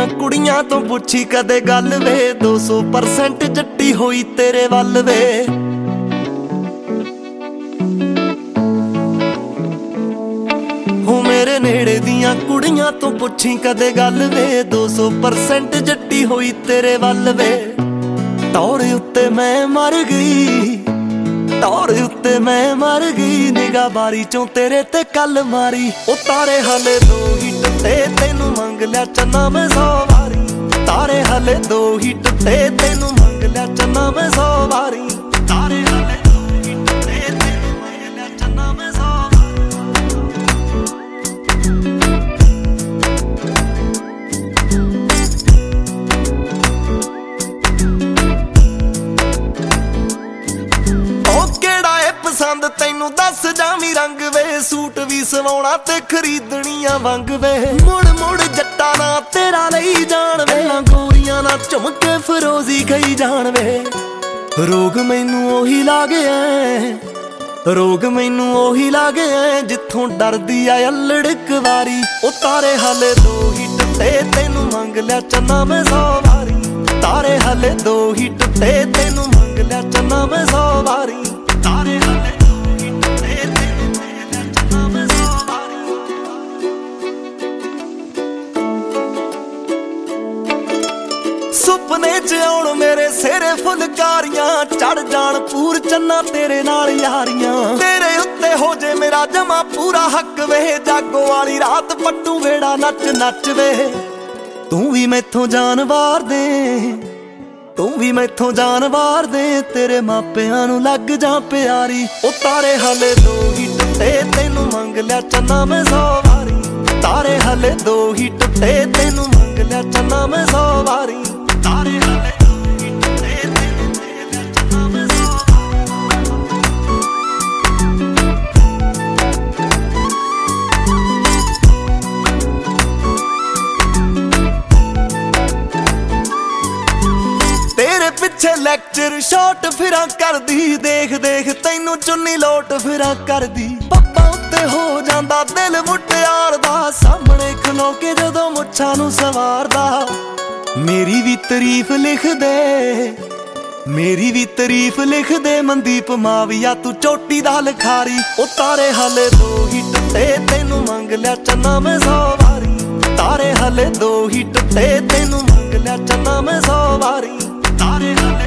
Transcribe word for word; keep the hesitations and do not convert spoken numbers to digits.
ਦੀਆਂ ਕੁੜੀਆਂ ਤੋਂ ਪੁੱਛੀ ਕਦੇ ਗੱਲ ਵੇ, ਦੋ ਸੌ ਪਰਸੈਂਟ ਜੱਟੀ ਹੋਈ ਤੇਰੇ ਵੱਲ ਵੇ। ਹੋ ਮੇਰੇ ਨੇੜੇ ਦੀਆਂ ਕੁੜੀਆਂ ਤੋਂ ਪੁੱਛੀ ਕਦੇ ਗੱਲ ਵੇ, ਦੋ ਸੌ ਪਰਸੈਂਟ ਜੱਟੀ ਹੋਈ ਤੇਰੇ ਵੱਲ ਵੇ। ਟੌਰ ਉੱਤੇ ਮੈਂ ਮਰ ਗਈ, ਟੌਰ ਉੱਤੇ ਮੈਂ ਮਰ ਗਈ, ਨਿਗਾਹ ਬਾਰੀ ਚੋਂ ਤੇਰੇ ਤੇ ਕੱਲ ਮਾਰੀ। ਉਹ ਤਾਰੇ ਹਲੇ ਦੋ ਹੀ ਟੁੱਟੇ, ਤੈਨੂੰ ਮੰਗ ਲਿਆ ਚੰਨਾ ਮੈਂ ਸੌ ਵਾਰੀ। ਤਾਰੇ ਹਲੇ ਦੋ ਹੀ ਟੁੱਟੇ, ਤੈਨੂੰ ਮੰਗ ਲਿਆ ਚੰਨਾ ਮੈਂ ਸੌ ਵਾਰੀ। ਤਾਰੇ ਹਲੇ ਦੋ ਹੀ ਟੁੱਟੇ, ਤੈਨੂੰ ਮੰਗ ਲਿਆ ਚੰਨਾ ਮੈਂ ਸੌ ਪਸੰਦ ਤੈਨੂੰ ਦੱਸ ਜਾਵੀਂ ਰੰਗ ਵੇ, ਸੂਟ ਵੀ ਸਵਾਉਣਾ ਤੇ ਖਰੀਦਣੀਆਂ ਵੰਗ ਵੇ। ਮੁੜ ਮੁੜ ਜੱਟਾ ਨਾ ਤੇਰਾ ਲਈ ਜਾਣ ਵੇ, ਗੋਰੀਆਂ ਨਾ ਝੁਮਕੇ ਫਰੋਜ਼ੀ ਗਈ ਜਾਣ ਵੇ। ਰੋਗ ਮੈਨੂੰ ਉਹੀ ਲਾਗਿਆ, ਰੋਗ ਮੈਨੂੰ ਉਹੀ ਲਾਗਿਆ, ਜਿੱਥੋਂ ਡਰਦੀ ਆ ਅਲੜਕ ਵਾਰੀ। ਉਹ ਤਾਰੇ ਹਲੇ ਦੋ ਹੀ ਟੁੱਟੇ, ਤੈਨੂੰ ਮੰਗ ਲਿਆ ਚੰਨਾ ਮੈਂ ਸੌ ਵਾਰੀ। ਤਾਰੇ ਹਲੇ ਦੋ ਹੀ ਟੁੱਟੇ, ਤੈਨੂੰ ਮੰਗ ਲਿਆ ਚੰਨਾ ਮੈਂ ਸੌ ਵਾਰੀ। ਤਾਰੇ ਹਲੇ ਦੋ ਹੀ ਟੁੱਟੇ, ਤੈਨੂੰ ਮੰਗ ਲਿਆ ਚੰਨਾ ਮੈਂ ਸੌ ਵਾਰੀ। ਸੁਪਨੇ ਚ ਆਉਣ ਮੇਰੇ ਸਿਰੇ ਫੁਲਕਾਰੀਆਂ, ਚੜ ਜਾਣ ਪੂਰ ਚੰਨਾ ਤੇਰੇ ਨਾਲ ਯਾਰੀਆਂ। ਤੇਰੇ ਉੱਤੇ ਹੋ ਜੇ ਮੇਰਾ ਜਮਾ ਪੂਰਾ ਹੱਕ ਵੇ, ਜਾਗੋ ਵਾਲੀ ਰਾਤ ਪੱਟੂ ਵੇੜਾ ਨੱਚ ਨੱਚ ਵੇ। ਤੂੰ ਵੀ ਮੈਥੋਂ ਜਾਨ ਵਾਰ ਦੇ, ਤੂੰ ਵੀ ਮੈਥੋਂ ਜਾਨ ਵਾਰ ਦੇ, ਤੇਰੇ ਮਾਪਿਆਂ ਨੂੰ ਲੱਗ ਜਾ ਪਿਆਰੀ। ਉਹ ਤਾਰੇ ਹਲੇ ਦੋ ਹੀ ਟੁੱਟੇ, ਤੈਨੂੰ ਮੰਗ ਲਿਆ ਚੰਨਾ ਮੈਂ ਸੌ ਵਾਰੀ। ਤਾਰੇ ਹਲੇ ਦੋ ਹੀ ਟੁੱਟੇ, ਤੈਨੂੰ ਮੰਗ ਲਿਆ ਚੰਨਾ ਮੈਂ ਸੌ ਵਾਰੀ। ਤਾਰੇ ਹਲੇ ਦੋ ਹੀ ਟੁੱਟੇ, ਤੈਨੂੰ ਮੰਗ ਲਿਆ ਚੰਨਾ ਮੈਂ ਸੌ ਪਿੱਛੇ ਲੈਕਚਰ ਸ਼ਾਟ ਫਿਰਾਂ ਕਰਦੀ, ਦੇਖ ਦੇਖ ਤੈਨੂੰ ਚੁੰਨੀ ਲੋਟ ਫਿਰਾਂ ਕਰਦੀ। ਪੱਪਾਂ ਉੱਤੇ ਹੋ ਜਾਂਦਾ ਦਿਲ ਮੁਟਿਆਰ ਦਾ, ਸਾਹਮਣੇ ਖਲੋ ਕੇ ਜਦੋਂ ਮੁੱਛਾਂ ਨੂੰ ਸਵਾਰਦਾ। ਮੇਰੀ ਵੀ ਤਾਰੀਫ ਲਿਖ ਦੇ, ਮੇਰੀ ਵੀ ਤਾਰੀਫ ਲਿਖ ਦੇ, ਮਨਦੀਪ ਮਾਵੀਆ ਤੂੰ ਚੋਟੀ ਦਾ ਲਿਖਾਰੀ। ਉਹ ਤਾਰੇ ਹਲੇ ਦੋ ਹੀ ਟੁੱਟੇ, ਤੈਨੂੰ ਮੰਗ ਲਿਆ ਚੰਨਾ ਮੈਂ ਸੌ ਵਾਰੀ। ਤਾਰੇ ਹਲੇ ਦੋ ਹੀ ਟੁੱਟੇ, ਤੈਨੂੰ ਮੰਗ ਲਿਆ ਚੰਨਾ ਮੈਂ ਸੌ ਵਾਰੀ। ਤਾਰੇ ਹਲੇ